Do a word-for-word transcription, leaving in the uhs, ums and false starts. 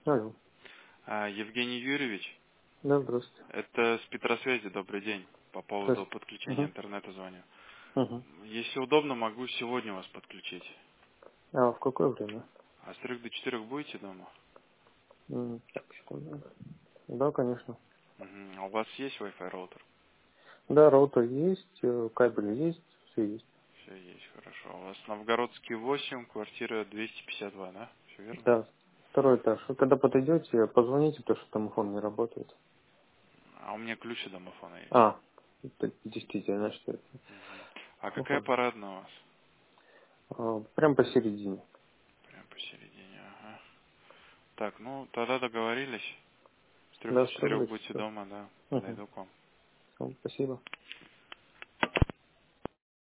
Алло. А, Евгений Юрьевич, Да, здравствуйте. это с Петросвязи, добрый день. По поводу Здравствуйте. подключения Угу. интернета звоню. Угу. Если удобно, могу сегодня вас подключить. А в какое время? А с трех до четырех будете дома? М, Так, секунду. Да, конечно. Мгм. А у вас есть Wi-Fi роутер? Да, роутер есть, э, кабель есть, все есть. Все есть, хорошо. А у вас Новгородский восемь, квартира двести пятьдесят два, да? Все верно? Да, второй этаж. Вы когда подойдете, позвоните, потому что домофон не работает. А у меня ключ от домофона есть. А, это действительно, что это Мгм. А какая похоже. парадная у вас? А, Прям посередине. Прям посередине, ага. Так, ну тогда договорились. С трех Да, до четырех справляйтесь. будете дома, да. Угу. Подойду к вам. Спасибо.